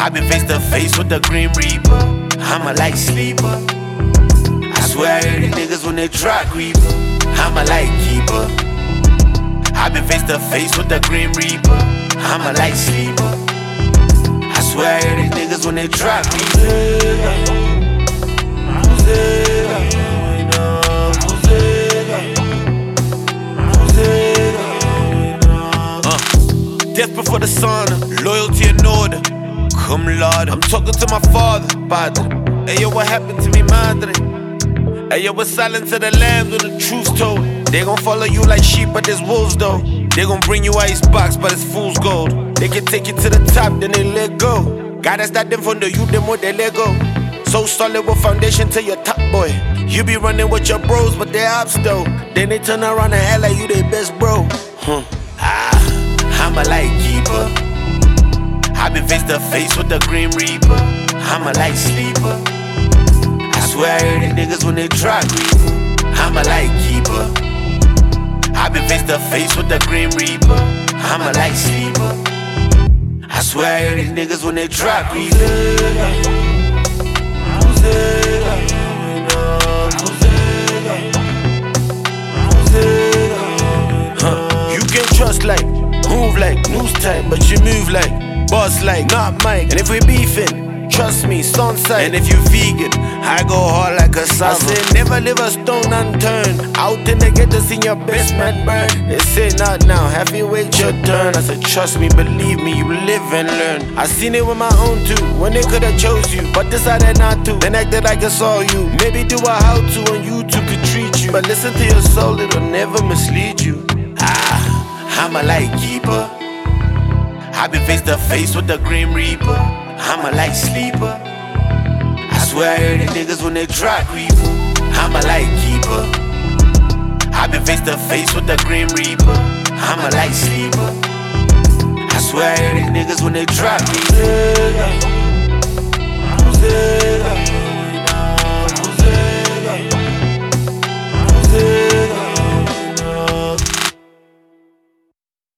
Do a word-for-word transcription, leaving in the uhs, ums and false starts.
I've been face to face with the Grim Reaper. I'm a light sleeper. I swear I hear these niggas when they try creeper. I'm a light keeper. I've been face to face with the Grim Reaper. I'm a light sleeper. I swear I hear these niggas when they try creeper. Death before the sauna, loyalty in order. Cum laude, I'm talking to my father, padre. Ayo, what happened to me, madre? Ayo, what's silent to the lambs when the truth's told? They gon' follow you like sheep, but there's wolves though. They gon' bring you ice box, but it's fool's gold. They can take you to the top, then they let go. Gotta start them from the youth, them what they let go. So solid with foundation to your top boy. You be running with your bros, but they're ops though. Then they turn around and act like you their best bro. Huh. Ah. I'm a light keeper. I've been face to face with the Grim Reaper. I'm a light sleeper. I swear I hear these niggas when they try creeper. I'm a light keeper. I've been face to face with the Grim Reaper. I'm a light sleeper. I swear I hear these niggas when they try creeper. Huh. You can trust like move like news time, but you move like boss like not Mike. And if we beefing, trust me, son side. And if you vegan, I go hard like a salsa. I say never leave a stone unturned. Out in the ghetto, see your best man burn. They say not now, have you wait your turn. I said trust me, believe me, you live and learn. I seen it with my own too, when they could've chose you, but decided not to. Then acted like I saw you. Maybe do a how to on YouTube could treat you, but listen to your soul, it'll never mislead you. Ah. I'm a light keeper. I've been face to face with the Grim Reaper. I'm a light sleeper. I swear I hear these niggas when they try creeper. I'm a light keeper. I've been face to face with the Grim Reaper. I'm a light sleeper. I swear I hear these niggas when they try creeper.